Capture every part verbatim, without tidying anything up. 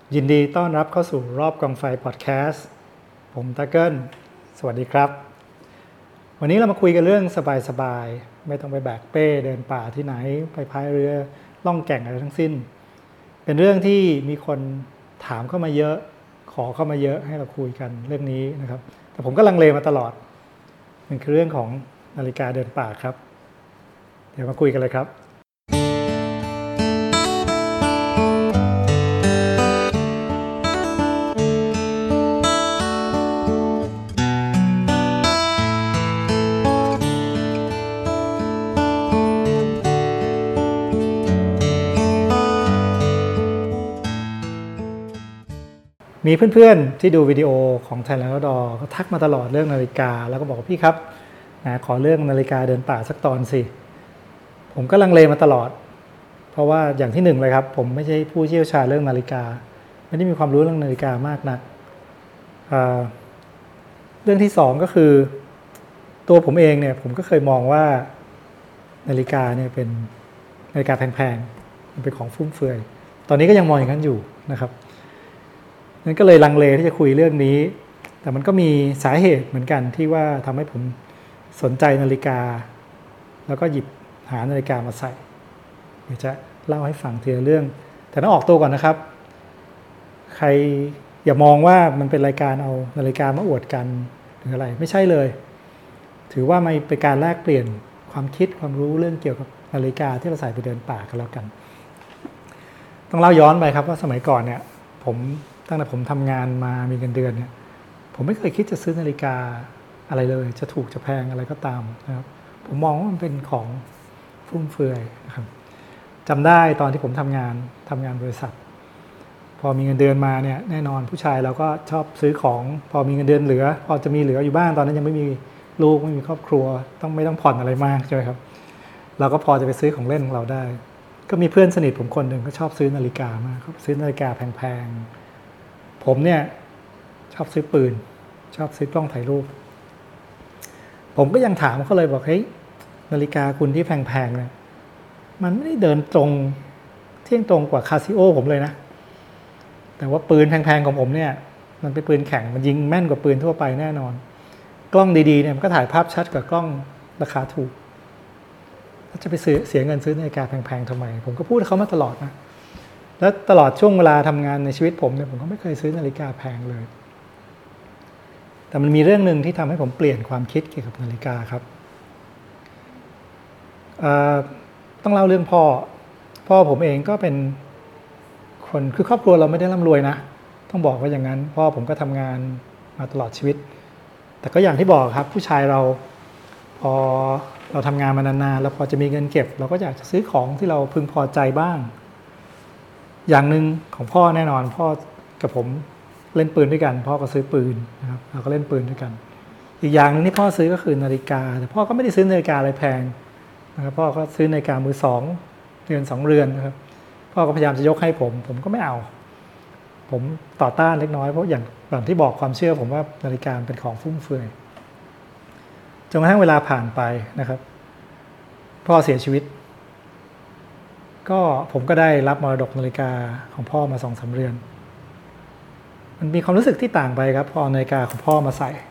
ยินดีต้อนรับเข้าสู่รอบกองไฟพอดแคสต์ผมตะเกิลสวัสดีครับวันนี้เรามาคุยกันเรื่องสบายๆไม่ต้องไปแบกเป้เดินป่าที่ไหนไปพายเรือล่องแก่งอะไรทั้งสิ้นเป็นเรื่องที่มีคนถามเข้ามาเยอะขอเข้ามาเยอะให้เราคุยกันเรื่องนี้นะครับแต่ผมก็ลังเลมาตลอดมันคือเรื่องของนาฬิกาเดินป่าครับเดี๋ยวมาคุยกันเลยครับมีเพื่อนๆที่ดูวิดีโอของ Thailand Outdoor ก็ทักมาตลอดเรื่องนาฬิกาแล้วก็บอกว่าพี่ครับนะขอเรื่องนาฬิกาเดินป่าสักตอนสิผมก็ลังเลมาตลอดเพราะว่าอย่างที่หนึ่งเลยครับผมไม่ใช่ผู้เชี่ยวชาญเรื่องนาฬิกาไม่ได้มีความรู้เรื่องนาฬิกามากนักเรื่องที่สองก็คือตัวผมเองเนี่ยผมก็เคยมองว่านาฬิกาเนี่ยเป็นนาฬิกาแพงๆมันเป็นของฟุ่มเฟือยตอนนี้ก็ยังมองอย่างนั้นอยู่นะครับนั้นก็เลยลังเลที่จะคุยเรื่องนี้แต่มันก็มีสาเหตุเหมือนกันที่ว่าทำให้ผมสนใจนาฬิกาแล้วก็หยิบหานาฬิกามาใส่เดี๋ยวจะเล่าให้ฟังทีละเรื่องแต่ต้องออกตัวก่อนนะครับใครอย่ามองว่ามันเป็นรายการเอานาฬิกามาอวดกันหรืออะไรไม่ใช่เลยถือว่ามันเป็นการแลกเปลี่ยนความคิดความรู้เรื่องเกี่ยวกับนาฬิกาที่เราใส่ไปเดินป่ากันแล้วกันต้องเล่าย้อนไปครับว่าสมัยก่อนเนี่ยผมตั้งแต่ผมทำงานมามีเงินเดือนเนี่ยผมไม่เคยคิดจะซื้อนาฬิกาอะไรเลยจะถูกจะแพงอะไรก็ตามนะครับผมมองว่ามันเป็นของฟุ่มเฟือยนะครับจำได้ตอนที่ผมทำงานทำงานบริษัทพอมีเงินเดือนมาเนี่ยแน่นอนผู้ชายเราก็ชอบซื้อของพอมีเงินเดือนเหลือพอจะมีเหลืออยู่บ้างตอนนั้นยังไม่มีลูกไม่มีครอบครัวต้องไม่ต้องผ่อนอะไรมากใช่ไหมครับเราก็พอจะไปซื้อของเล่นของเราได้ก็มีเพื่อนสนิทผมคนหนึ่งก็ชอบซื้อนาฬิกามากเขาซื้อนาฬิกาแพงๆผมเนี่ยชอบซื้อปืนชอบซื้อกล้องถ่ายรูปผมก็ยังถามเขาเลยบอกเฮ้ยนาฬิกาคุณที่แพงๆเนี่ยมันไม่ได้เดินตรงเที่ยงตรงกว่าคาซิโอผมเลยนะแต่ว่าปืนแพงๆของผมเนี่ยมันเป็นปืนแข็งมันยิงแม่นกว่าปืนทั่วไปแน่นอนกล้องดีๆเนี่ยมันก็ถ่ายภาพชัดกว่ากล้องราคาถูกจะไปซื้อเสียเงินซื้อนาฬิกาแพงๆทำไมผมก็พูดกับเขามาตลอดนะแล้วตลอดช่วงเวลาทำงานในชีวิตผมเนี่ยผมก็ไม่เคยซื้อนาฬิกาแพงเลยแต่มันมีเรื่องนึงที่ทำให้ผมเปลี่ยนความคิดเกี่ยวกับนาฬิกาครับต้องเล่าเรื่องพ่อพ่อผมเองก็เป็นคนคือครอบครัวเราไม่ได้ร่ำรวยนะต้องบอกว่าอย่างนั้นพ่อผมก็ทำงานมาตลอดชีวิตแต่ก็อย่างที่บอกครับผู้ชายเราพอเราทำงานมานานๆแล้วพอจะมีเงินเก็บเราก็อยากจะซื้อของที่เราพึงพอใจบ้างอย่างหนึ่งของพ่อแน่นอนพ่อกับผมเล่นปืนด้วยกันพ่อก็ซื้อปืนนะครับเราก็เล่นปืนด้วยกันอีกอย่างนึงที่พ่อซื้อก็คือนาฬิกาแต่พ่อก็ไม่ได้ซื้อนาฬิกาอะไรแพงนะครับพ่อก็ซื้อนาฬิกามือสองเรือนสองเรือนนะครับพ่อก็พยายามจะยกให้ผมผมก็ไม่เอาผมต่อต้านเล็กน้อยเพราะอย่างอย่างที่บอกความเชื่อผมว่านาฬิกาเป็นของฟุ่มเฟือยจนกระทั่งเวลาผ่านไปนะครับพ่อเสียชีวิตก็ผมก็ได้รับมรดกนาฬิกาของพ่อมาสองสามเรือนมันมีความรู้สึกที่ต่างไปครับพอนาฬิกาของพ่อมาใส่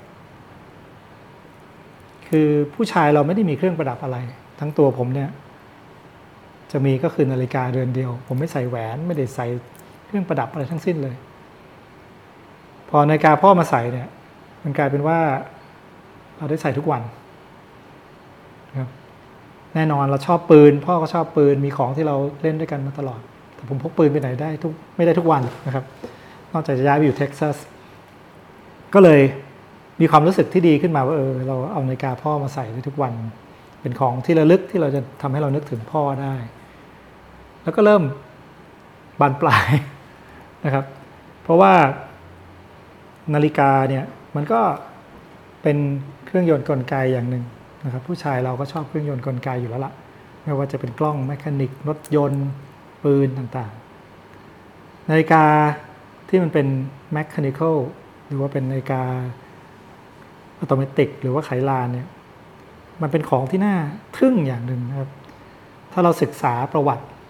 คือผู้ชายเราไม่ได้มีเครื่องประดับอะไรทั้งตัวผมเนี่ยจะมีก็คือนาฬิกาเรือนเดียวผมไม่ใส่แหวนไม่ได้ใส่เครื่องประดับอะไรทั้งสิ้นเลยพอนาฬิกาพ่อมาใส่เนี่ยมันกลายเป็นว่าเราได้ใส่ทุกวันครับแน่นอนเราชอบปืนพ่อก็ชอบปืนมีของที่เราเล่นด้วยกันมาตลอดแต่ผมพกปืนไปไหนได้ทุกไม่ได้ทุกวันนะครับนอกจากจะย้ายไปอยู่เท็กซัสก็เลยมีความรู้สึกที่ดีขึ้นมาว่าเออเราเอานาฬิกาพ่อมาใส่ได้ทุกวันเป็นของที่ระลึกที่เราจะทำให้เรานึกถึงพ่อได้แล้วก็เริ่มบานปลายนะครับเพราะว่านาฬิกาเนี่ยมันก็เป็นเครื่องยนต์กลไกอย่างหนึ่งนะครับผู้ชายเราก็ชอบเครื่องยนต์กลไกอยู่แล้วล่ะไม่ว่าจะเป็นกล้องแมคานิกรถยนต์ปืนต่างๆนาฬิกาที่มันเป็นแมคานิคอลหรือว่าเป็นนาฬิกาอัตโนมัติหรือว่าไขลานเนี่ยมันเป็นของที่น่าทึ่งอย่างหนึ่งนะครับถ้าเราศึกษาประวัติ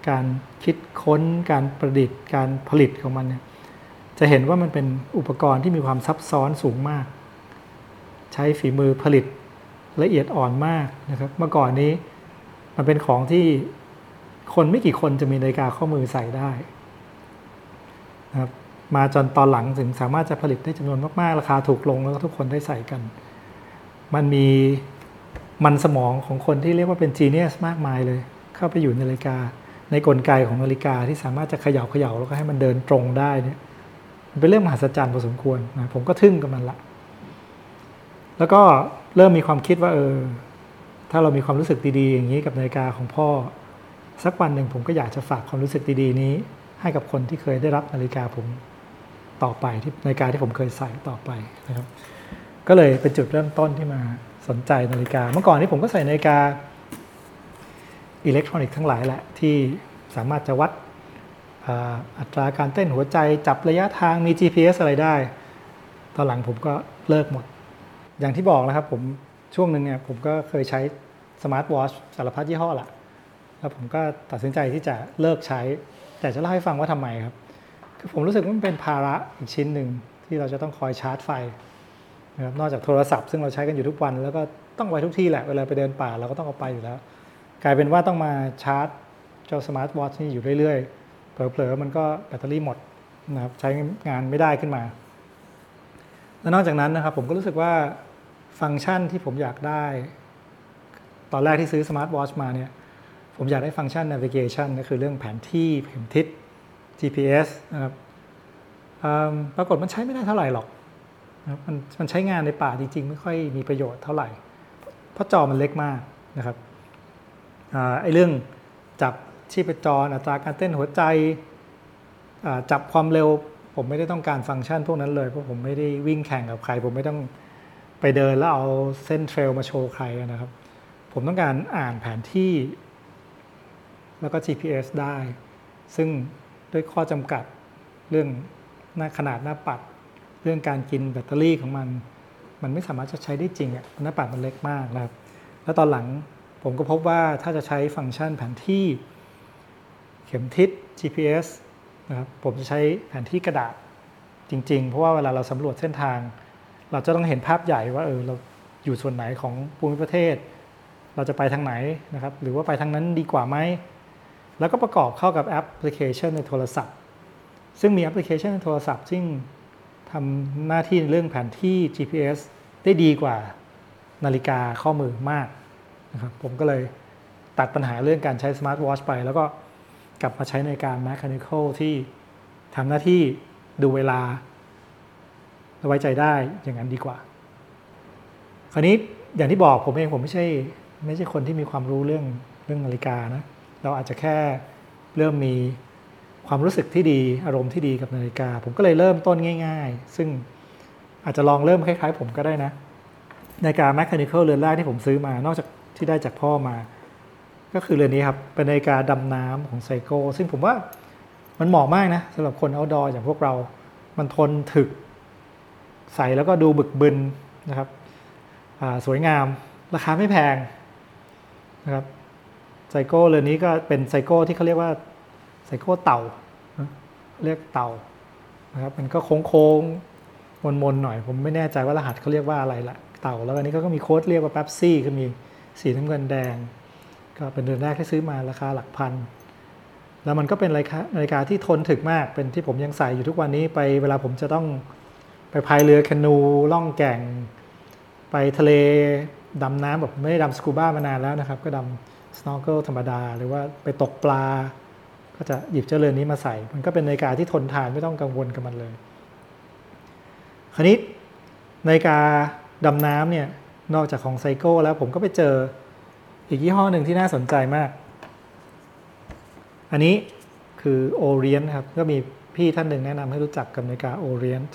การคิดค้นการประดิษฐ์การผลิตของมันเนี่ยจะเห็นว่ามันเป็นอุปกรณ์ที่มีความซับซ้อนสูงมากใช้ฝีมือผลิตละเอียดอ่อนมากนะครับเมื่อก่อนนี้มันเป็นของที่คนไม่กี่คนจะมีนาฬิกาข้อมือใส่ได้นะครับมาจนตอนหลังถึงสามารถจะผลิตได้จำนวนมากๆราคาถูกลงแล้วก็ทุกคนได้ใส่กันมันมีมันสมองของคนที่เรียกว่าเป็นจีเนียสมากมายเลยเข้าไปอยู่ในนาฬิกาในกลไกของนาฬิกาที่สามารถจะเขย่าเขย่าแล้วก็ให้มันเดินตรงได้เนี่ยมันเป็นเรื่องมหัศจรรย์พอสมควรนะผมก็ทึ่งกับมันละแล้วก็เริ่มมีความคิดว่าเออถ้าเรามีความรู้สึกดีๆอย่างนี้กับนาฬิกาของพ่อสักวันหนึ่งผมก็อยากจะฝากความรู้สึกดีๆนี้ให้กับคนที่เคยได้รับนาฬิกาผมต่อไปที่นาฬิกาที่ผมเคยใส่ต่อไปนะครับก็เลยเป็นจุดเริ่มต้นที่มาสนใจนาฬิกาเมื่อก่อนนี้ผมก็ใส่นาฬิกาอิเล็กทรอนิกส์ทั้งหลายแหละที่สามารถจะวัดอัตราการเต้นหัวใจจับระยะทางมี จี พี เอส อะไรได้ตอนหลังผมก็เลิกหมดอย่างที่บอกนะครับผมช่วงหนึ่งเนี่ยผมก็เคยใช้สมาร์ทวอชสารพัดยี่ห้อละแล้วผมก็ตัดสินใจที่จะเลิกใช้แต่จะเล่าให้ฟังว่าทำไมครับคือผมรู้สึกว่ามันเป็นภาระอีกชิ้นหนึ่งที่เราจะต้องคอยชาร์จไฟนะครับนอกจากโทรศัพท์ซึ่งเราใช้กันอยู่ทุกวันแล้วก็ต้องไว้ทุกที่แหละเวลาไปเดินป่าเราก็ต้องเอาไปอยู่แล้วกลายเป็นว่าต้องมาชาร์จเจ้าสมาร์ทวอชนี่อยู่เรื่อยๆเผลอๆมันก็แบตเตอรี่หมดนะครับใช้งานไม่ได้ขึ้นมาและนอกจากนั้นนะครับผมก็รู้สึกว่าฟังก์ชันที่ผมอยากได้ตอนแรกที่ซื้อสมาร์ทวอชมาเนี่ยผมอยากได้ฟังก์ชัน navigation ก็คือเรื่องแผนที่เข็มทิศ จี พี เอส นะครับปรากฏมันใช้ไม่ได้เท่าไหร่หรอกมันมันใช้งานในป่าจริงๆไม่ค่อยมีประโยชน์เท่าไหร่เพราะจอมันเล็กมากนะครับไอ้เรื่องจับชีพจรอัตราการเต้นหัวใจจับความเร็วผมไม่ได้ต้องการฟังก์ชันพวกนั้นเลยเพราะผมไม่ได้วิ่งแข่งกับใครผมไม่ต้องไปเดินแล้วเอาเส้นเทรลมาโชว์ใครนะครับผมต้องการอ่านแผนที่แล้วก็ จี พี เอส ได้ซึ่งด้วยข้อจำกัดเรื่องหน้าขนาดหน้าปัดเรื่องการกินแบตเตอรี่ของมันมันไม่สามารถจะใช้ได้จริงอ่ะหน้าปัดมันเล็กมากนะครับแล้วตอนหลังผมก็พบว่าถ้าจะใช้ฟังก์ชันแผนที่เข็มทิศ จี พี เอส นะครับผมจะใช้แผนที่กระดาษจริงๆเพราะว่าเวลาเราสำรวจเส้นทางเราจะต้องเห็นภาพใหญ่ว่าเออเราอยู่ส่วนไหนของภูมิประเทศเราจะไปทางไหนนะครับหรือว่าไปทางนั้นดีกว่าไหมแล้วก็ประกอบเข้ากับแอปพลิเคชันในโทรศัพท์ซึ่งมีแอปพลิเคชันในโทรศัพท์ซึ่งทำหน้าที่ในเรื่องแผนที่ จี พี เอส ได้ดีกว่านาฬิกาข้อมือมากนะครับผมก็เลยตัดปัญหาเรื่องการใช้สมาร์ทวอชไปแล้วก็กลับมาใช้นาฬิกา Mechanical ที่ทำหน้าที่ดูเวลาไว้ใจได้อย่างนั้นดีกว่าคราวนี้อย่างที่บอกผมเองผมไม่ใช่ไม่ใช่คนที่มีความรู้เรื่องเรื่องนาฬิกานะเราอาจจะแค่เริ่มมีความรู้สึกที่ดีอารมณ์ที่ดีกับนาฬิกาผมก็เลยเริ่มต้นง่ายๆซึ่งอาจจะลองเริ่มคล้ายๆผมก็ได้นะนาฬิกา Mechanical เรือนแรกที่ผมซื้อมานอกจากที่ได้จากพ่อมาก็คือเรือนนี้ครับเป็นนาฬิกาดำน้ำของไซโก้ซึ่งผมว่ามันเหมาะมากนะสำหรับคน outdoor อย่างพวกเรามันทนถึกใส่แล้วก็ดูบึกบึนนะครับสวยงามราคาไม่แพงนะครับไซโก้เรือนนี้ก็เป็นไซโก้ที่เขาเรียกว่าไซโก้เต่าเรียกเต่านะครับมันก็โค้งๆมนๆหน่อยผมไม่แน่ใจว่ารหัสเขาเรียกว่าอะไรละเต่าแล้วอันนี้ก็มีโค้ดเรียกว่าเป๊ปซี่คือมีสีน้ำเงินแดงก็เป็นเรือนแรกที่ซื้อมาราคาหลักพันแล้วมันก็เป็นนาฬิกาที่ทนถึกมากเป็นที่ผมยังใส่อยู่ทุกวันนี้ไปเวลาผมจะต้องไปพายเรือแคนูล่องแก่งไปทะเลดำน้ำแบบไม่ได้ดำสกูบ้ามานานแล้วนะครับก็ดำสโนว์เกิลธรรมดาหรือว่าไปตกปลาก็จะหยิบเจ้าเรือนนี้มาใส่มันก็เป็นนาฬิกาที่ทนทานไม่ต้องกังวลกับมันเลยคราวนี้นาฬิกาดำน้ำเนี่ยนอกจากของไซโก้แล้วผมก็ไปเจออีกยี่ห้อหนึ่งที่น่าสนใจมากอันนี้คือ Orient ครับก็มีพี่ท่านหนึ่งแนะนำให้รู้จักกับนาฬิกา Orient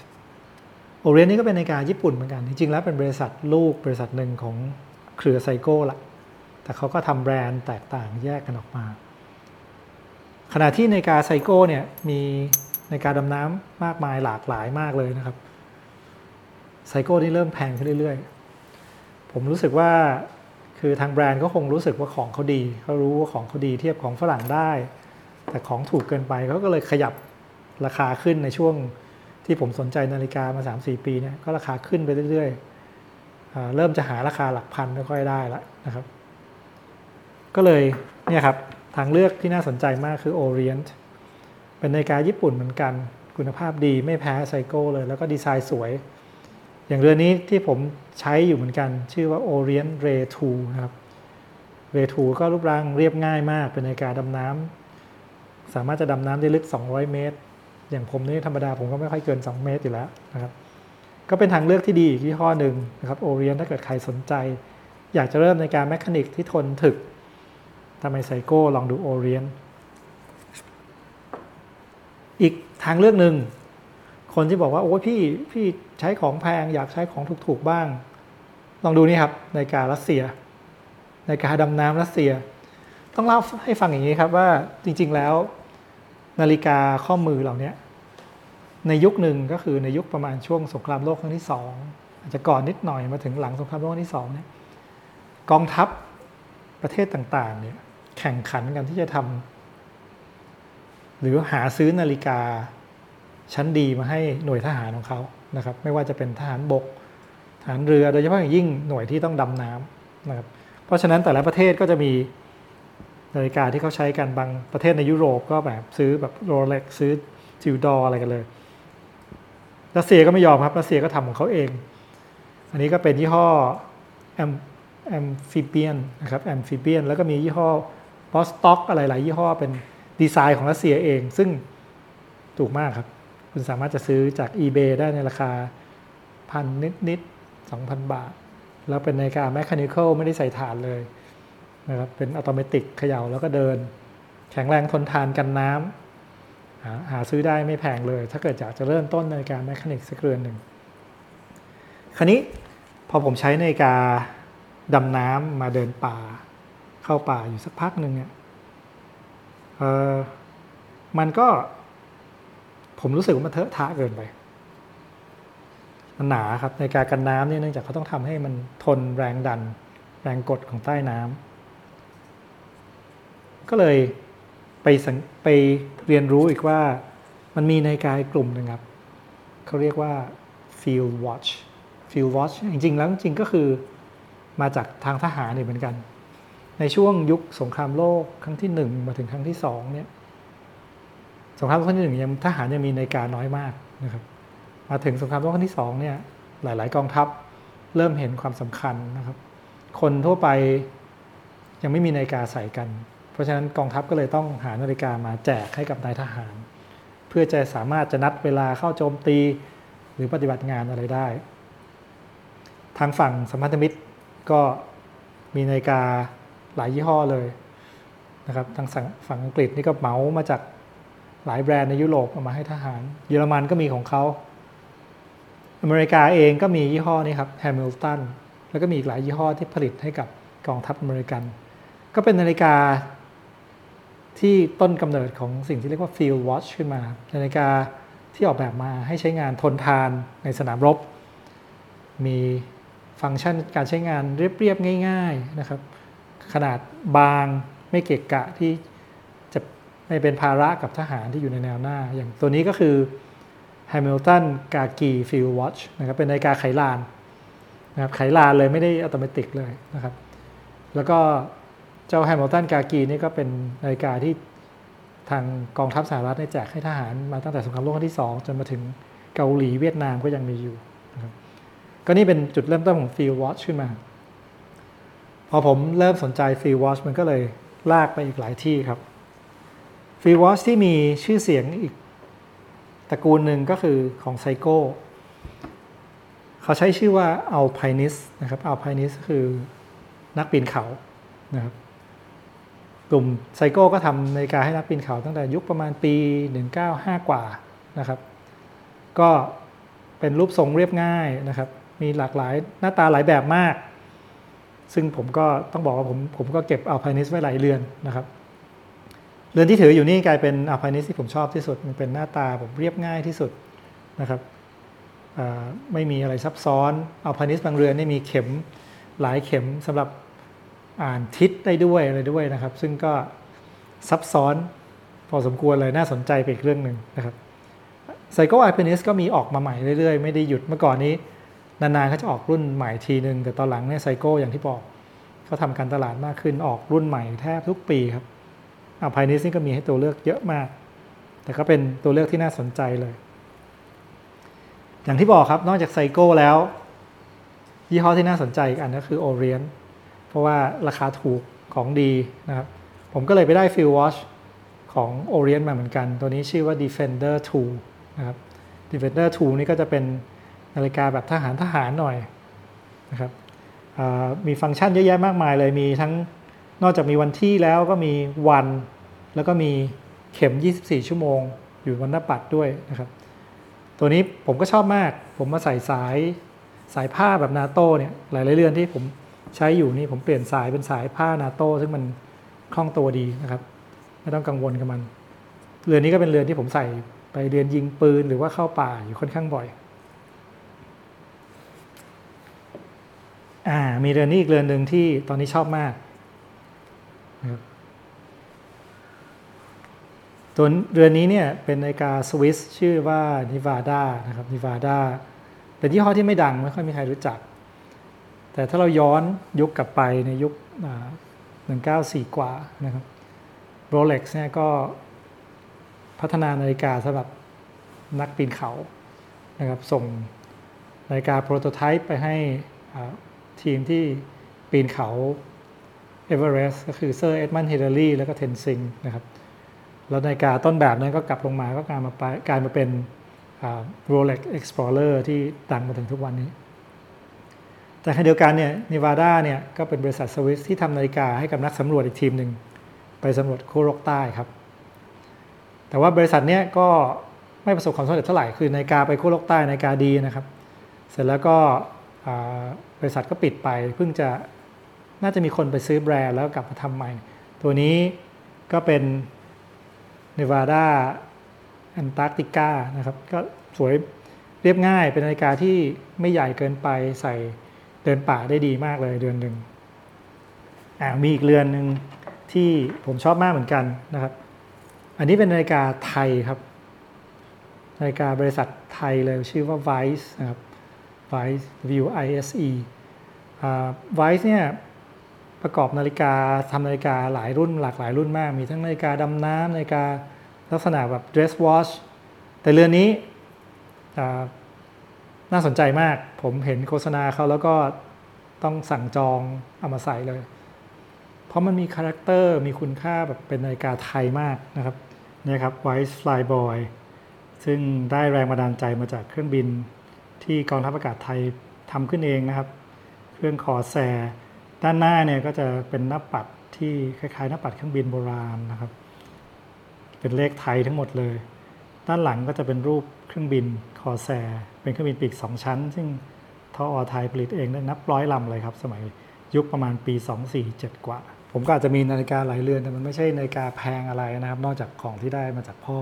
Orient นี่ก็เป็นนาฬิกาญี่ปุ่นเหมือนกันจริงๆแล้วเป็นบริษัทลูกบริษัทหนึ่งของเครือไซโก้ละแต่เขาก็ทำแบรนด์แตกต่างแยกกันออกมาขณะที่นาฬิกาไซโก้เนี่ยมีนาฬิกาดำน้ำมากมายหลากหลายมากเลยนะครับไซโก้นี่เริ่มแพงขึ้นเรื่อยๆผมรู้สึกว่าคือทางแบรนด์ก็คงรู้สึกว่าของเขาดีเขารู้ว่าของเขาดีเทียบของฝรั่งได้แต่ของถูกเกินไปเขาก็เลยขยับราคาขึ้นในช่วงที่ผมสนใจนาฬิกามา สามถึงสี่ ปีเนี่ยก็ราคาขึ้นไปเรื่อยๆเริ่มจะหาราคาหลักพันไม่ค่อยได้ละนะครับก็เลยเนี่ยครับทางเลือกที่น่าสนใจมากคือ Orient เป็นนาฬิกาญี่ปุ่นเหมือนกันคุณภาพดีไม่แพ้ไซโก้เลยแล้วก็ดีไซน์สวยอย่างเรือนนี้ที่ผมใช้อยู่เหมือนกันชื่อว่า Orient Ray ทู นะครับ Ray ทู ก็รูปร่างเรียบง่ายมากเป็นนาฬิกาดำน้ำสามารถจะดำน้ำได้ลึกสองร้อยเมตรอย่างผมนี่ธรรมดาผมก็ไม่ค่อยเกินสองเมตรอยู่แล้วนะครับก็เป็นทางเลือกที่ดีอีกยี่ห้อหนึ่งนะครับ Orient ถ้าเกิดใครสนใจอยากจะเริ่มในการแมคานิกที่ทนถึกทำไมไซโก้ลองดู Orient อีกทางเลือกหนึ่งคนที่บอกว่าโอ้พี่พี่ใช้ของแพงอยากใช้ของถูกๆบ้างลองดูนี่ครับนาฬิการัสเซียนาฬิกาดำน้ำรัสเซียต้องเล่าให้ฟังอย่างนี้ครับว่าจริงๆแล้วนาฬิกาข้อมือเหล่านี้ในยุคหนึ่งก็คือในยุคประมาณช่วงสงครามโลกครั้งที่สองอาจจะก่อนนิดหน่อยมาถึงหลังสงครามโลกครั้งที่สองเนี่ยกองทัพประเทศต่างๆเนี่ยแข่งขันกันที่จะทำหรือหาซื้อนาฬิกาชั้นดีมาให้หน่วยทหารของเขานะครับไม่ว่าจะเป็นทหารบกทหารเรือโดยเฉพาะอย่างยิ่งหน่วยที่ต้องดำน้ำนะครับเพราะฉะนั้นแต่ละประเทศก็จะมีนาฬิกาที่เขาใช้กันบางประเทศในยุโรปก็แบบซื้อแบบโรเล็กซื้อทิวดอร์อะไรกันเลยรัสเซียก็ไม่ยอมครับรัสเซียก็ทำของเขาเองอันนี้ก็เป็นยี่ห้อแอมแอมฟิเบียนนะครับแอมฟิเบียนแล้วก็มียี่ห้อบอสต็อกอะไรหลายยี่ห้อเป็นดีไซน์ของรัสเซียเองซึ่งถูกมากครับคุณสามารถจะซื้อจาก eBay ได้ในราคาพันนิดๆ สองพัน บาทแล้วเป็นนาฬิกาแมคานิคอลไม่ได้ใส่ถ่านเลยนะครับเป็นอัตโนมัติเขย่าแล้วก็เดินแข็งแรงทนทานกันน้ำหาหาซื้อได้ไม่แพงเลยถ้าเกิดอยากจะเริ่มต้นนาฬิกาแมคานิกสักเรือนหนึ่งคราวนี้พอผมใช้นาฬิกาดำน้ำมาเดินป่าเข้าป่าอยู่สักพักหนึ่งเนี่ยเออมันก็ผมรู้สึกว่ามันเทอะทะเกินไปมันหนาครับนาฬิกากันน้ำเนี่ยเนื่องจากเขาต้องทำให้มันทนแรงดันแรงกดของใต้น้ำก็เลยไปไปเรียนรู้อีกว่ามันมีนาฬิกากลุ่มหนึ่งครับเขาเรียกว่า field watch field watch จริงๆแล้วจริงๆก็คือมาจากทางทหารเหมือนกันในช่วงยุคสงครามโลกครั้งที่หนึ่งมาถึงครั้งที่สองเนี่ยสงครามโลกครั้งที่หนึ่งยังทหารยังมีนาฬิกาน้อยมากนะครับมาถึงสงครามโลกครั้งที่สองเนี่ยหลายๆกองทัพเริ่มเห็นความสำคัญนะครับคนทั่วไปยังไม่มีนาฬิกาใส่กันเพราะฉะนั้นกองทัพก็เลยต้องหานาฬิกามาแจกให้กับนายทหารเพื่อจะสามารถจะนัดเวลาเข้าโจมตีหรือปฏิบัติงานอะไรได้ทางฝั่งสัมพันธมิตรก็มีนาฬิกาหลายยี่ห้อเลยนะครับทางฝั่งอังกฤษนี่ก็เหมามาจากหลายแบรนด์ในยุโรปเอามาให้ทหารเยอรมันก็มีของเขาอเมริกาเองก็มียี่ห้อนี้ครับแฮมิลตันแล้วก็มีอีกหลายยี่ห้อที่ผลิตให้กับกองทัพอเมริกันก็เป็นนาฬิกาที่ต้นกำเนิดของสิ่งที่เรียกว่า field watch ขึ้นมานาฬิกาที่ออกแบบมาให้ใช้งานทนทานในสนามรบมีฟังก์ชันการใช้งานเรียบๆง่ายๆนะครับขนาดบางไม่เกะกะที่จะไม่เป็นภาระกับทหารที่อยู่ในแนวหน้าอย่างตัวนี้ก็คือ Hamilton Gagi Field Watch นะครับเป็นนาฬิกาไขลานนะครับไขลานเลยไม่ได้อัตโนมัติเลยนะครับแล้วก็เจ้า Hamilton Gagi นี่ก็เป็นนาฬิกาที่ทางกองทัพสหรัฐได้แจกให้ทหารมาตั้งแต่สงครามโลกครั้งที่สองจนมาถึงเกาหลีเวียดนามก็ยังมีอยู่นะครับก็นี่เป็นจุดเริ่มต้นของ Field Watch ขึ้นมาพอผมเริ่มสนใจ Field Watch มันก็เลยลากไปอีกหลายที่ครับ Field Watch ที่มีชื่อเสียงอีกตระกูลหนึ่งก็คือของไซโก้เขาใช้ชื่อว่า Alpinist นะครับ Alpinist คือนักปีนเขานะครับกลุ่มไซโก้ก็ทำนาฬิกาให้นักปีนเขาตั้งแต่ยุคประมาณปีหนึ่งพันเก้าร้อยห้ากว่านะครับก็เป็นรูปทรงเรียบง่ายนะครับมีหลากหลายหน้าตาหลายแบบมากซึ่งผมก็ต้องบอกว่าผมผมก็เก็บ Alpinist ไว้หลายเรือนนะครับเรือนที่ถืออยู่นี่กลายเป็น Alpinist ที่ผมชอบที่สุดมันเป็นหน้าตาผมเรียบง่ายที่สุดนะครับไม่มีอะไรซับซ้อน Alpinist บางเรือนนี่มีเข็มหลายเข็มสำหรับอ่านทิศได้ด้วยอะไรด้วยนะครับซึ่งก็ซับซ้อนพอสมควรเลยน่าสนใจไปอีกเรื่องหนึ่งนะครับ Psycho Alpinist ก็มีออกมาใหม่เรื่อยๆไม่ได้หยุดเมื่อก่อนนี้นานๆเขาจะออกรุ่นใหม่ทีนึงแต่ตอนหลังเนี่ย Psycho อย่างที่บอกเขาทำการตลาดมากขึ้นออกรุ่นใหม่แทบทุกปีครับ Alpinist นี่ก็มีให้ตัวเลือกเยอะมากแต่ก็เป็นตัวเลือกที่น่าสนใจเลยอย่างที่บอกครับนอกจาก Psycho แล้วยี่ห้อที่น่าสนใจอีกอันก็คือ Orient เพราะว่าราคาถูกของดีนะครับผมก็เลยไปได้ Field Watch ของ Orient มาเหมือนกันตัวนี้ชื่อว่า Defender ทู นะครับ Defender ทูนี่ก็จะเป็นนาฬิกาแบบทหารทหารหน่อยนะครับมีฟังก์ชันเยอะแยะมากมายเลยมีทั้งนอกจากมีวันที่แล้วก็มีวันแล้วก็มีเข็มยี่สิบสี่ชั่วโมงอยู่บนหน้าปัดด้วยนะครับตัวนี้ผมก็ชอบมากผมมาใส่สายสายผ้าแบบนาโต้เนี่ยหลายๆเรือนที่ผมใช้อยู่นี่ผมเปลี่ยนสายเป็นสายผ้านาโต้ซึ่งมันคล่องตัวดีนะครับไม่ต้องกังวลกับมันเรือนนี้ก็เป็นเรือนที่ผมใส่ไปเรียนยิงปืนหรือว่าเข้าป่าอยู่ค่อนข้างบ่อยอ่ามีเรือนนี้อีกเรือนหนึ่งที่ตอนนี้ชอบมากนะครับตัวเรือนนี้เนี่ยเป็นนาฬิกาสวิสชื่อว่า Nevada นะครับ Nevada เป็นยี่ห้อที่ไม่ดังไม่ค่อยมีใครรู้จักแต่ถ้าเราย้อนยุคกลับไปในยุคหนึ่งเก้าสี่กว่านะครับ Rolex เนี่ยก็พัฒนานาฬิกาสำหรับนักปีนเขานะครับส่งนาฬิกาโปรโตไทป์ไปให้ทีมที่ปีนเขาเอเวอเรสต์ก็คือเซอร์เอ็ดมันด์ฮิลลารีแล้วก็เทนซิงนะครับแล้วนาฬิกาต้นแบบนั้นก็กลับลงมาก็กลายมากลายมาเป็น Rolex Explorer ที่ดังมาถึงทุกวันนี้แต่ขณะเดียวกันเนี่ย Nevada เนี่ยก็เป็นบริษัทสวิสที่ทำนาฬิกาให้กับนักสำรวจอีกทีมหนึ่งไปสำรวจขั้วโลกใต้ครับแต่ว่าบริษัทเนี้ยก็ไม่ประสบความสำเร็จเท่าไหร่คือนาฬิกาไปขั้วโลกใต้นาฬิกาดีนะครับเสร็จแล้วก็บริษัทก็ปิดไปเพิ่งจะน่าจะมีคนไปซื้อแบรนด์แล้วกลับมาทำใหม่ตัวนี้ก็เป็น Nevada Antarctica นะครับก็สวยเรียบง่ายเป็นนาฬิกาที่ไม่ใหญ่เกินไปใส่เดินป่าได้ดีมากเลยเรือนหนึ่งอ่ามีอีกเรือนหนึ่งที่ผมชอบมากเหมือนกันนะครับอันนี้เป็นนาฬิกาไทยครับนาฬิกาบริษัทไทยเลยชื่อว่า Vice นะครับ Vice W I S E อ่า Vice เนี่ยประกอบนาฬิกาทำนาฬิกาหลายรุ่นหลากหลายรุ่นมากมีทั้งนาฬิกาดำน้ำนาฬิกาลักษณะแบบ dress watch แต่เรือนนี้น่าสนใจมากผมเห็นโฆษณาเขาแล้วก็ต้องสั่งจองเอามาใส่เลยเพราะมันมีคาแรคเตอร์มีคุณค่าแบบเป็นนาฬิกาไทยมากนะครับนี่ครับ White Flyboy ซึ่งได้แรงบันดาลใจมาจากเครื่องบินที่กองทัพอากาศไทยทำขึ้นเองนะครับเครื่องคอแซร์ด้านหน้าเนี่ยก็จะเป็นหน้าปัดที่คล้ายๆหน้าปัดเครื่องบินโบราณนะครับเป็นเลขไทยทั้งหมดเลยด้านหลังก็จะเป็นรูปเครื่องบินคอแซร์เป็นเครื่องบินปีกสองชั้นซึ่งทอ.ไทยผลิตเองได้นับร้อยลำเลยครับสมัยยุคประมาณปีสองสี่เจ็ดกว่าผมก็อาจจะมีนาฬิกาหลายเรือนแต่มันไม่ใช่นาฬิกาแพงอะไรนะครับนอกจากของที่ได้มาจากพ่อ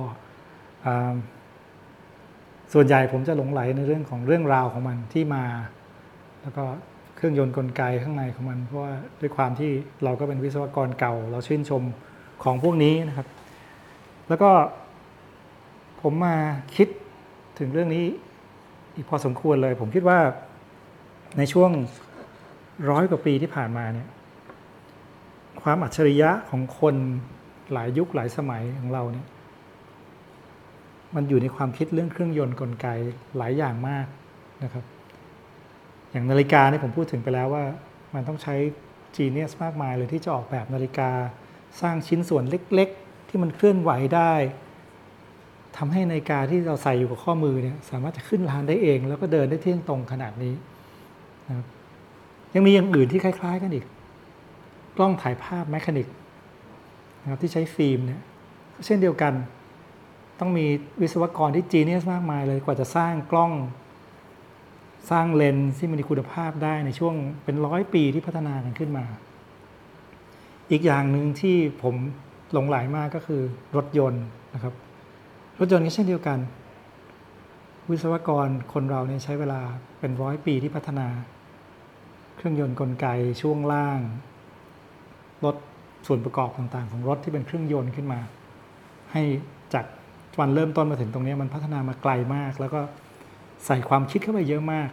ส่วนใหญ่ผมจะหลงไหลในเรื่องของเรื่องราวของมันที่มาแล้วก็เครื่องยนต์กลไกข้างในของมันเพราะว่าด้วยความที่เราก็เป็นวิศวกรเก่าเราชื่นชมของพวกนี้นะครับแล้วก็ผมมาคิดถึงเรื่องนี้อีกพอสมควรเลยผมคิดว่าในช่วงร้อยกว่าปีที่ผ่านมาเนี่ยความอัจฉริยะของคนหลายยุคหลายสมัยของเราเนี่ยมันอยู่ในความคิดเรื่องเครื่องยนต์กลไกหลายอย่างมากนะครับอย่างนาฬิกานี่ผมพูดถึงไปแล้วว่ามันต้องใช้จีเนียสมากมายเลยที่จะออกแบบนาฬิกาสร้างชิ้นส่วนเล็กๆที่มันเคลื่อนไหวได้ทำให้นาฬิกาที่เราใส่อยู่กับข้อมือเนี่ยสามารถจะขึ้นลานได้เองแล้วก็เดินได้เที่ยงตรงขนาดนี้นะครับยังมีอย่างอื่นที่คล้ายๆกันอีกกล้องถ่ายภาพแมคานิกนะครับที่ใช้ฟิล์มเนี่ยเช่นเดียวกันต้องมีวิศวกรที่จีเนียสมากมายเลยกว่าจะสร้างกล้องสร้างเลนส์ที่มีคุณภาพได้ในช่วงเป็นร้อยปีที่พัฒนากันขึ้นมาอีกอย่างหนึ่งที่ผมหลงไหลมากก็คือรถยนต์นะครับรถยนต์ก็เช่นเดียวกันวิศวกรคนเราเนี่ยใช้เวลาเป็นร้อยปีที่พัฒนาเครื่องยนต์กลไกช่วงล่างรถส่วนประกอบต่างๆของรถที่เป็นเครื่องยนต์ขึ้นมาให้จากวันเริ่มต้นมาถึงตรงนี้มันพัฒนามาไกลมากแล้วก็ใส่ความคิดเข้าไปเยอะมาก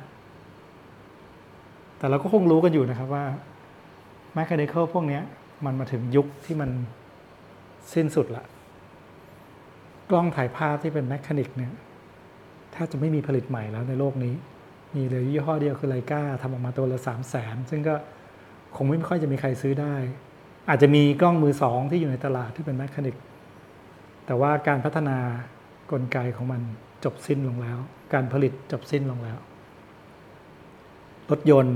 แต่เราก็คงรู้กันอยู่นะครับว่า mechanical พวกนี้มันมาถึงยุคที่มันสิ้นสุดละกล้องถ่ายภาพที่เป็นแมคานิกเนี่ยแทบจะไม่มีผลิตใหม่แล้วในโลกนี้มีเหลือยี่ห้อเดียวคือไลกาทำออกมาตัวละสามแสนซึ่งก็คงไม่ค่อยจะมีใครซื้อได้อาจจะมีกล้องมือสองที่อยู่ในตลาดที่เป็นแมคานิกแต่ว่าการพัฒนากลไกของมันจบสิ้นลงแล้วการผลิตจบสิ้นลงแล้วรถยนต์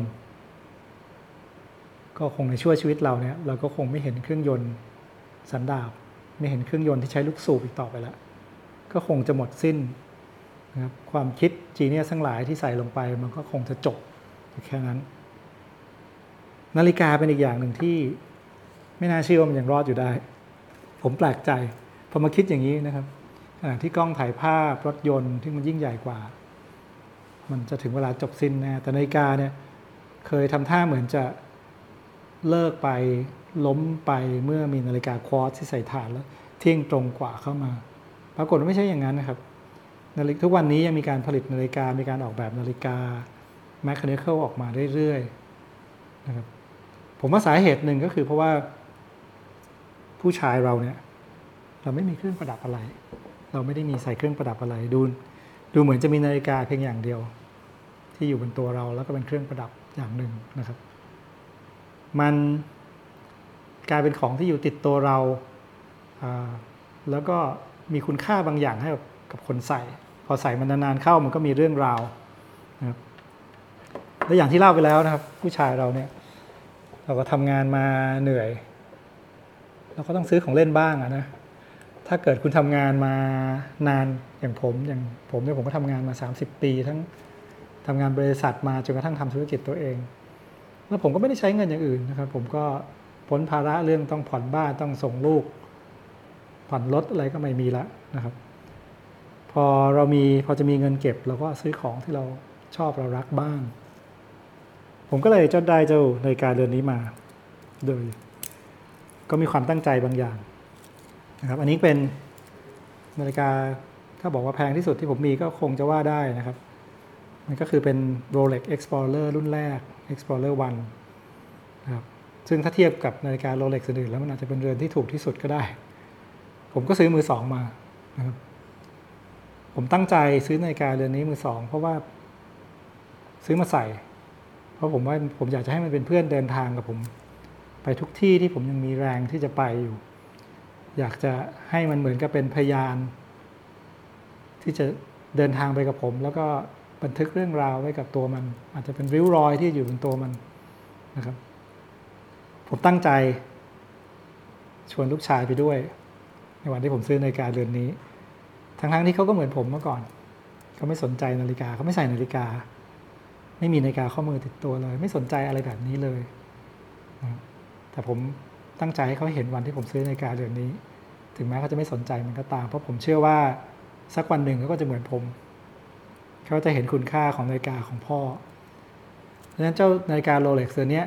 ก็คงในช่วงชีวิตเราเนี่ยเราก็คงไม่เห็นเครื่องยนต์สันดาปไม่เห็นเครื่องยนต์ที่ใช้ลูกสูบอีกต่อไปแล้วก็คงจะหมดสิ้นนะครับความคิดจีเนียสทั้งหลายที่ใส่ลงไปมันก็คงจะจบแค่นั้นนาฬิกาเป็นอีกอย่างหนึ่งที่ไม่น่าเชื่อว่ามันยังรอดอยู่ได้ผมแปลกใจพอมาคิดอย่างนี้นะครับขณะที่กล้องถ่ายภาพรถยนต์ที่มันยิ่งใหญ่กว่ามันจะถึงเวลาจบสิ้นแน่แต่นาฬิกาเนี่ยเคยทำท่าเหมือนจะเลิกไปล้มไปเมื่อมีนาฬิกาควอตซ์ที่ใส่ถ่านแล้วเที่ยงตรงกว่าเข้ามาปรากฏว่าไม่ใช่อย่างนั้นนะครับนาฬิกาทุกวันนี้ยังมีการผลิตนาฬิกามีการออกแบบนาฬิกา mechanical ออกมาเรื่อยๆนะครับผมว่าสาเหตุหนึ่งก็คือเพราะว่าผู้ชายเราเนี่ยเราไม่มีเครื่องประดับอะไรเราไม่ได้มีใส่เครื่องประดับอะไรดูดูเหมือนจะมีนาฬิกาเพียงอย่างเดียวที่อยู่บนตัวเราแล้วก็เป็นเครื่องประดับอย่างหนึ่งนะครับมันกลายเป็นของที่อยู่ติดตัวเราแล้วก็มีคุณค่าบางอย่างให้กับคนใส่พอใส่มันนานๆเข้ามันก็มีเรื่องราวนะครับและอย่างที่เล่าไปแล้วนะครับผู้ชายเราเนี่ยเราก็ทำงานมาเหนื่อยเราก็ต้องซื้อของเล่นบ้างอะนะถ้าเกิดคุณทำงานมานานอย่างผมอย่างผมเนี่ยผมก็ทำงานมาสามสิบปีทั้งทำงานบริษัทมาจนกระทั่งทำธุรกิจตัวเองแล้วผมก็ไม่ได้ใช้เงินอย่างอื่นนะครับผมก็พ้นภาระเรื่องต้องผ่อนบ้านต้องส่งลูกผ่อนรถอะไรก็ไม่มีแล้วนะครับพอเรามีพอจะมีเงินเก็บเราก็ซื้อของที่เราชอบเรารักบ้างผมก็เลยจดได้เจ้านาฬิกาเรือนนี้มาโดยก็มีความตั้งใจบางอย่างนะครับอันนี้เป็นนาฬิกาถ้าบอกว่าแพงที่สุดที่ผมมีก็คงจะว่าได้นะครับมันก็คือเป็น Rolex Explorer รุ่นแรก Explorer วันนะครับซึ่งถ้าเทียบกับนาฬิกา Rolex อื่นๆแล้วมันอาจจะเป็นเรือนที่ถูกที่สุดก็ได้ผมก็ซื้อมือสองมานะครับผมตั้งใจซื้อนาฬิกาเรือนนี้มือสองเพราะว่าซื้อมาใส่เพราะผมว่าผมอยากจะให้มันเป็นเพื่อนเดินทางกับผมไปทุกที่ที่ผมยังมีแรงที่จะไปอยู่อยากจะให้มันเหมือนกับเป็นพยานที่จะเดินทางไปกับผมแล้วก็บันทึกเรื่องราวไว้กับตัวมันอาจจะเป็นริ้วรอยที่อยู่บนตัวมันนะครับผมตั้งใจชวนลูกชายไปด้วยในวันที่ผมซื้อนาฬิกาเรือนนี้ทั้งๆที่เขาก็เหมือนผมเมื่อก่อนเขาไม่สนใจนาฬิกาเขาไม่ใส่นาฬิกาไม่มีนาฬิกาข้อมือติดตัวเลยไม่สนใจอะไรแบบนี้เลยนะแต่ผมตั้งใจให้เขาเห็นวันที่ผมซื้อนาฬิกาเรือนนี้ถึงแม้เขาจะไม่สนใจมันก็ตามเพราะผมเชื่อว่าสักวันหนึ่งเขาก็จะเหมือนผมเขาจะเห็นคุณค่าของนาฬิกาของพ่อดังนั้นเจ้านาฬิกาโรเล็กซ์เรือนนี้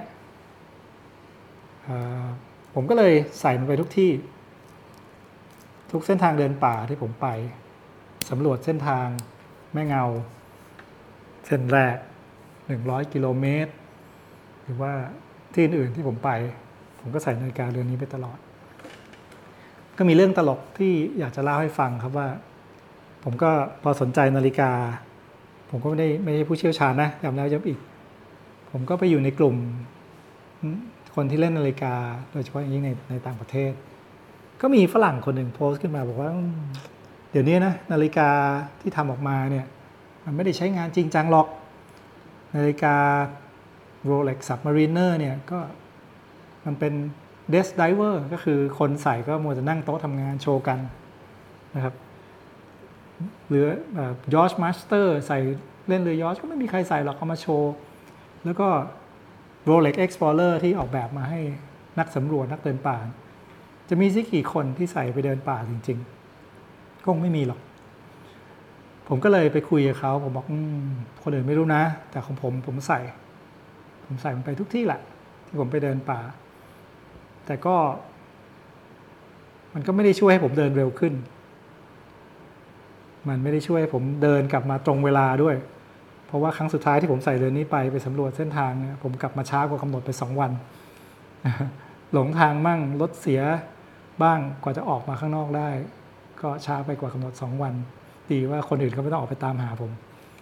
ผมก็เลยใส่มันไปทุกที่ทุกเส้นทางเดินป่าที่ผมไปสำรวจเส้นทางแม่เงาเส้นแรกหนึ่งร้อยกิโลเมตรหรือว่าที่อื่นๆที่ผมไปผมก็ใส่นาฬิกาเรือนนี้ไปตลอดก็มีเรื่องตลกที่อยากจะเล่าให้ฟังครับว่าผมก็พอสนใจนาฬิกาผมก็ไม่ได้ไม่ใช่ผู้เชี่ยวชาญนะย้ำแล้วย้ำอีกผมก็ไปอยู่ในกลุ่มคนที่เล่นนาฬิกาโดยเฉพาะอย่างยิ่งในในต่างประเทศก็มีฝรั่งคนหนึ่งโพสต์ขึ้นมาบอกว่าเดี๋ยวนี้นะนาฬิกาที่ทำออกมาเนี่ยมันไม่ได้ใช้งานจริงจังหรอกนาฬิกา Rolex Submariner เนี่ยก็มันเป็น desk diver ก็คือคนใส่ก็มัวจะนั่งโต๊ะทำงานโชว์กันนะครับหรือยอร์ชมาสเตอร์ใส่เล่นเรือยอร์ชก็ไม่มีใครใส่หรอกเอามาโชว์แล้วก็ Rolex Explorer ที่ออกแบบมาให้นักสำรวจนักเดินป่าจะมีสักกี่คนที่ใส่ไปเดินป่าจริงๆก็คงไม่มีหรอกผมก็เลยไปคุยกับเขาผมบอกอืมคนอื่นไม่รู้นะแต่ของผมผมใส่ผมใส่มันไปทุกที่แหละที่ผมไปเดินป่าแต่ก็มันก็ไม่ได้ช่วยให้ผมเดินเร็วขึ้นมันไม่ได้ช่วยให้ผมเดินกลับมาตรงเวลาด้วยเพราะว่าครั้งสุดท้ายที่ผมใส่เรือนี้ไปไปสำรวจเส้นทางเนี่ยผมกลับมาช้ากว่ากำหนดไปสองวันหลงทางมั่งรถเสียบ้างกว่าจะออกมาข้างนอกได้ก็ช้าไปกว่ากำหนดสองวันดีว่าคนอื่นก็ไม่ต้องออกไปตามหาผม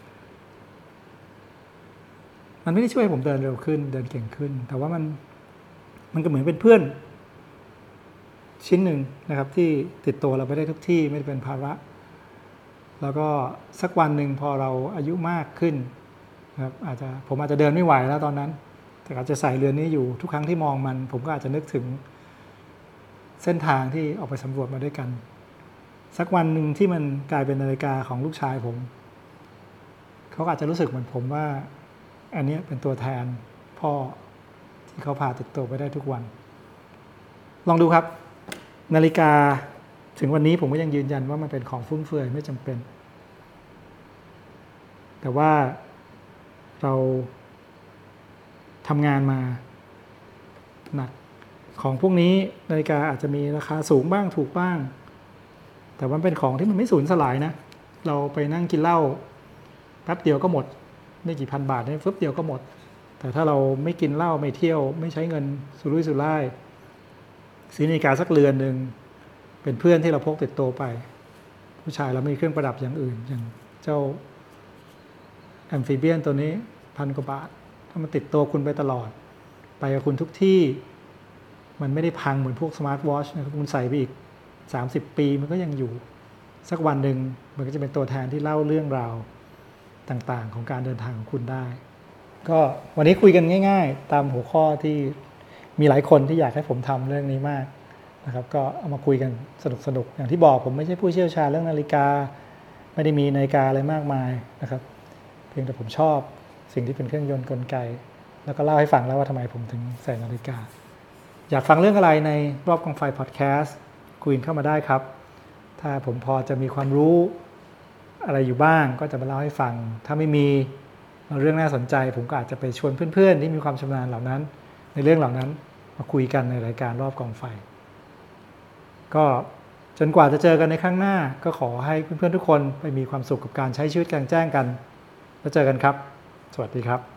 มันไม่ได้ช่วยให้ผมเดินเร็วขึ้นเดินเก่งขึ้นแต่ว่ามันมันก็เหมือนเป็นเพื่อนชิ้นหนึ่งนะครับที่ติดตัวเราไปได้ทุกที่ไม่ได้เป็นภาระแล้วก็สักวันหนึ่งพอเราอายุมากขึ้นนะครับอาจจะผมอาจจะเดินไม่ไหวแล้วตอนนั้นแต่อาจจะใส่เรือนนี้อยู่ทุกครั้งที่มองมันผมก็อาจจะนึกถึงเส้นทางที่ออกไปสำรวจมาด้วยกันสักวันหนึ่งที่มันกลายเป็นนาฬิกาของลูกชายผมเขาอาจจะรู้สึกเหมือนผมว่าอันนี้เป็นตัวแทนพ่อที่เขาพาติดตัวไปได้ทุกวันลองดูครับนาฬิกาถึงวันนี้ผมก็ยังยืนยันว่ามันเป็นของฟุ่มเฟือยไม่จำเป็นแต่ว่าเราทำงานมาหนักของพวกนี้นาฬิกาอาจจะมีราคาสูงบ้างถูกบ้างแต่ว่าเป็นของที่มันไม่สูญสลายนะเราไปนั่งกินเหล้าแป๊บเดียวก็หมดไม่กี่พันบาทเนี่ยฟึบเดียวก็หมดแต่ถ้าเราไม่กินเหล้าไม่เที่ยวไม่ใช้เงินสุรุ่ยสุร่ายซื้อนาฬิกาสักเรือนหนึ่งเป็นเพื่อนที่เราพกติดตัวไปผู้ชายเราไม่มีเครื่องประดับอย่างอื่นอย่างเจ้าแอมฟิเบียนตัวนี้พันกว่าบาทถ้ามันติดตัวคุณไปตลอดไปกับคุณทุกที่มันไม่ได้พังเหมือนพวกสมาร์ทวอชนะครับคุณใส่ไปอีกสามสิบปีมันก็ยังอยู่สักวันหนึ่งมันก็จะเป็นตัวแทนที่เล่าเรื่องราวต่างๆของการเดินทางของคุณได้ก็วันนี้คุยกันง่ายๆตามหัวข้อที่มีหลายคนที่อยากให้ผมทำเรื่องนี้มากนะครับก็เอามาคุยกันสนุกๆอย่างที่บอกผมไม่ใช่ผู้เชี่ยวชาญเรื่องนาฬิกาไม่ได้มีนาฬิกาอะไรมากมายนะครับเพียงแต่ผมชอบสิ่งที่เป็นเครื่องยนต์กลไกแล้วก็เล่าให้ฟังแล้วว่าทำไมผมถึงใส่นาฬิกาอยากฟังเรื่องอะไรในรอบกองไฟพอดแคสต์คุยเข้ามาได้ครับถ้าผมพอจะมีความรู้อะไรอยู่บ้างก็จะมาเล่าให้ฟังถ้าไม่มีเรื่องน่าสนใจผมก็อาจจะไปชวนเพื่อนๆที่มีความชำนาญเหล่านั้นในเรื่องเหล่านั้นมาคุยกันในรายการรอบกองไฟก็จนกว่าจะเจอกันในครั้งหน้าก็ขอให้เพื่อนๆทุกคนไปมีความสุขกับการใช้ชีวิตกลางแจ้งกันแล้วเจอกันครับสวัสดีครับ